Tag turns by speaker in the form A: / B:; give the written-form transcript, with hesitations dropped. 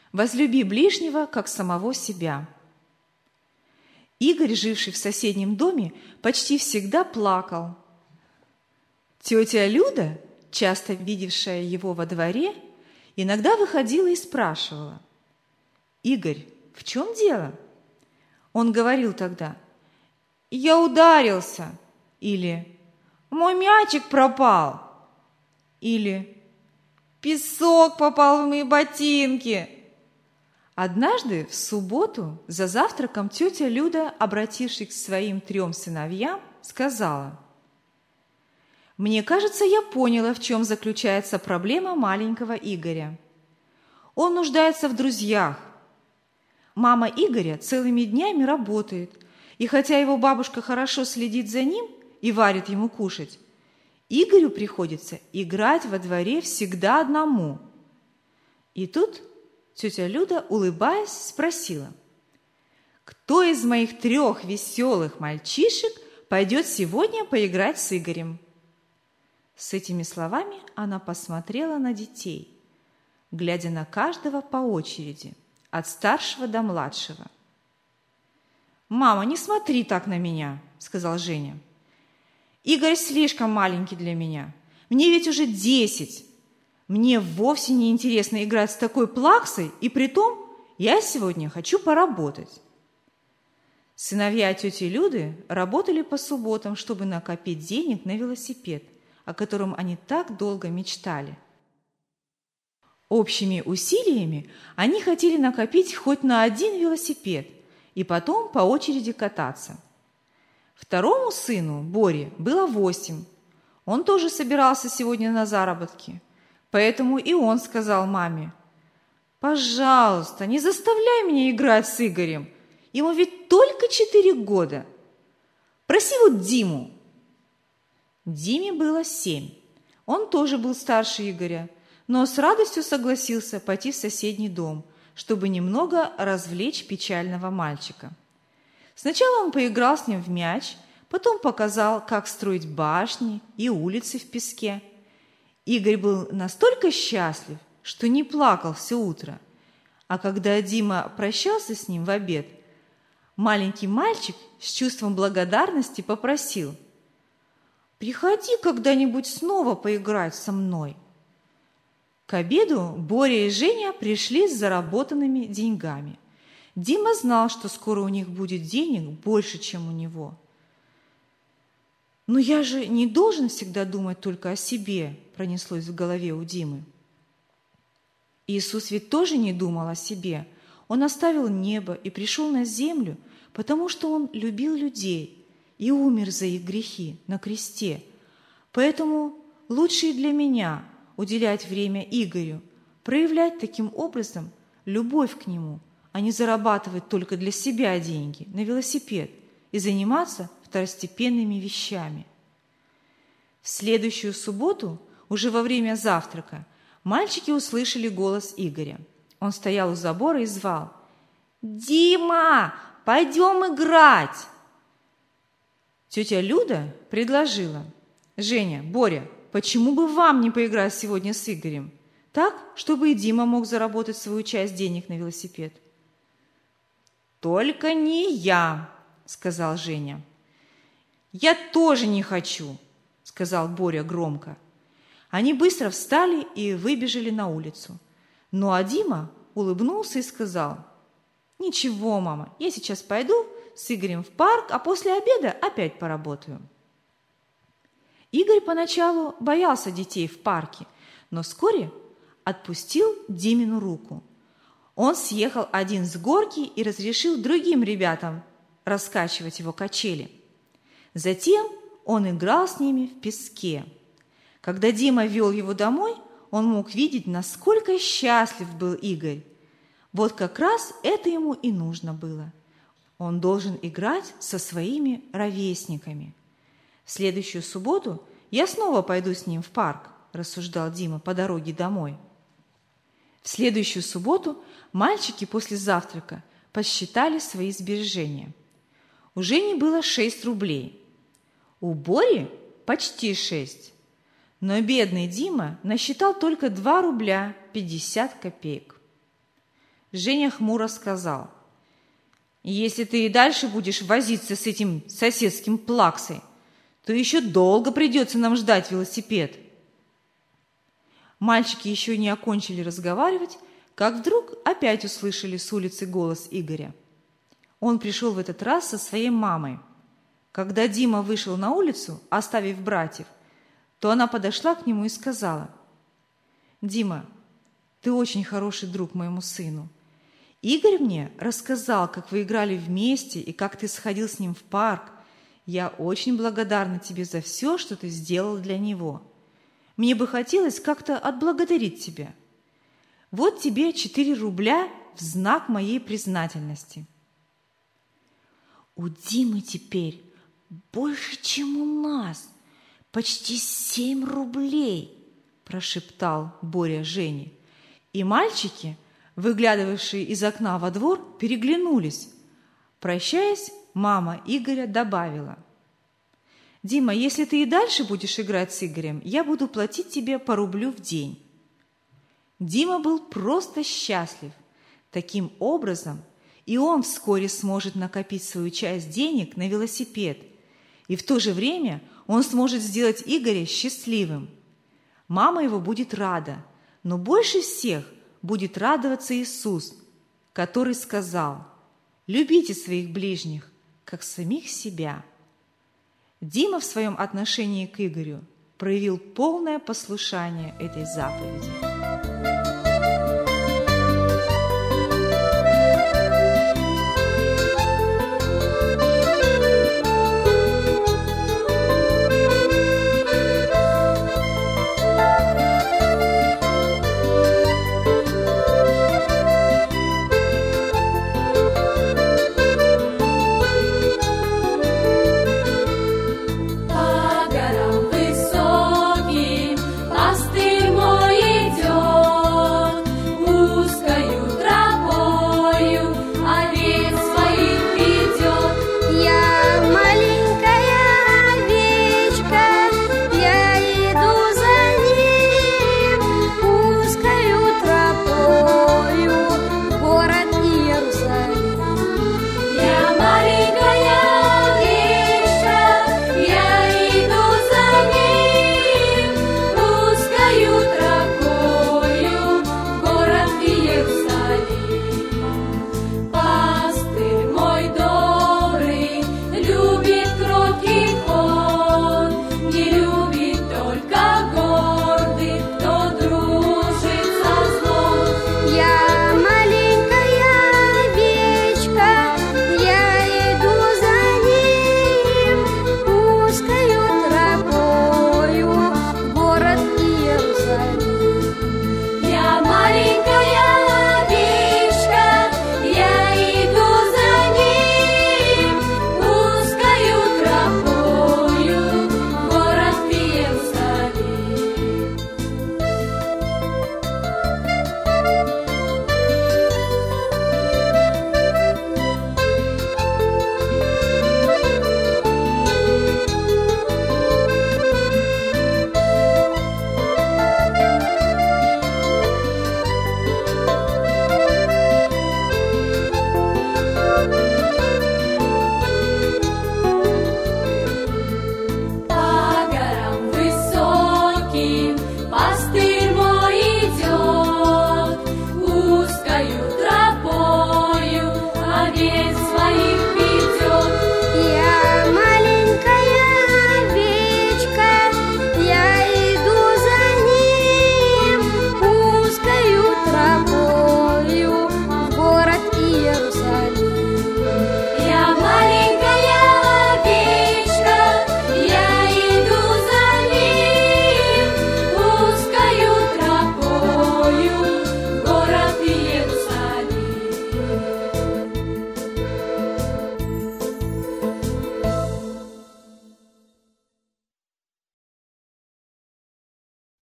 A: Возлюби ближнего, как самого себя. Игорь, живший в соседнем доме, почти всегда плакал. Тетя Люда, часто видевшая его во дворе, иногда выходила и спрашивала: «Игорь, в чем дело?» Он говорил тогда: «Я ударился», или «Мой мячик пропал», или «Песок попал в мои ботинки». Однажды в субботу за завтраком тетя Люда, обратившись к своим 3 сыновьям, сказала: «Мне кажется, я поняла, в чем заключается проблема маленького Игоря. Он нуждается в друзьях. Мама Игоря целыми днями работает, и хотя его бабушка хорошо следит за ним и варит ему кушать, Игорю приходится играть во дворе всегда одному». И тут тетя Люда, улыбаясь, спросила: «Кто из моих 3 веселых мальчишек пойдет сегодня поиграть с Игорем?» С этими словами она посмотрела на детей, глядя на каждого по очереди, от старшего до младшего. «Мама, не смотри так на меня», — сказал Женя. «Игорь слишком маленький для меня. Мне ведь уже 10. Мне вовсе не интересно играть с такой плаксой, и притом я сегодня хочу поработать». Сыновья тети Люды работали по субботам, чтобы накопить денег на велосипед, о котором они так долго мечтали. Общими усилиями они хотели накопить хоть на 1 велосипед и потом по очереди кататься. Второму сыну, Боре, было 8. Он тоже собирался сегодня на заработки. Поэтому и он сказал маме: «Пожалуйста, не заставляй меня играть с Игорем. Ему ведь только 4 года. Проси вот Диму». Диме было 7. Он тоже был старше Игоря, но с радостью согласился пойти в соседний дом, чтобы немного развлечь печального мальчика. Сначала он поиграл с ним в мяч, потом показал, как строить башни и улицы в песке. Игорь был настолько счастлив, что не плакал все утро. А когда Дима прощался с ним в обед, маленький мальчик с чувством благодарности попросил: «Приходи когда-нибудь снова поиграть со мной». К обеду Боря и Женя пришли с заработанными деньгами. Дима знал, что скоро у них будет денег больше, чем у него. «Но я же не должен всегда думать только о себе», – пронеслось в голове у Димы. Иисус ведь тоже не думал о себе. Он оставил небо и пришел на землю, потому что Он любил людей и умер за их грехи на кресте. Поэтому лучше и для меня уделять время Игорю, проявлять таким образом любовь к нему, а не зарабатывать только для себя деньги на велосипед и заниматься второстепенными вещами. В следующую субботу, уже во время завтрака, мальчики услышали голос Игоря. Он стоял у забора и звал: «Дима, пойдем играть!» Тетя Люда предложила: «Женя, Боря, почему бы вам не поиграть сегодня с Игорем? Так, чтобы и Дима мог заработать свою часть денег на велосипед». «Только не я», — сказал Женя. «Я тоже не хочу», — сказал Боря громко. Они быстро встали и выбежали на улицу. Ну а Дима улыбнулся и сказал: «Ничего, мама, я сейчас пойду с Игорем в парк, а после обеда опять поработаю». Игорь поначалу боялся детей в парке, но вскоре отпустил Димину руку. Он съехал один с горки и разрешил другим ребятам раскачивать его качели. Затем он играл с ними в песке. Когда Дима вел его домой, он мог видеть, насколько счастлив был Игорь. Вот как раз это ему и нужно было. Он должен играть со своими ровесниками. В следующую субботу я снова пойду с ним в парк, рассуждал Дима по дороге домой. В следующую субботу мальчики после завтрака посчитали свои сбережения. У Жени было 6 рублей, у Бори почти 6, но бедный Дима насчитал только 2 рубля 50 копеек. Женя хмуро сказал: «Если ты и дальше будешь возиться с этим соседским плаксой, то еще долго придется нам ждать велосипед». Мальчики еще не окончили разговаривать, как вдруг опять услышали с улицы голос Игоря. Он пришел в этот раз со своей мамой. Когда Дима вышел на улицу, оставив братьев, то она подошла к нему и сказала: «Дима, ты очень хороший друг моему сыну. Игорь мне рассказал, как вы играли вместе и как ты сходил с ним в парк. Я очень благодарна тебе за все, что ты сделал для него. Мне бы хотелось как-то отблагодарить тебя. Вот тебе 4 рубля в знак моей признательности». «У Димы теперь больше, чем у нас, почти 7 рублей», прошептал Боря Жене. И мальчики, выглядывавшие из окна во двор, переглянулись. Прощаясь, мама Игоря добавила: «Дима, если ты и дальше будешь играть с Игорем, я буду платить тебе по рублю в день». Дима был просто счастлив. Таким образом, и он вскоре сможет накопить свою часть денег на велосипед, и в то же время он сможет сделать Игоря счастливым. Мама его будет рада, но больше всех будет радоваться Иисус, который сказал: «Любите своих ближних, как самих себя». Дима в своем отношении к Игорю проявил полное послушание этой заповеди.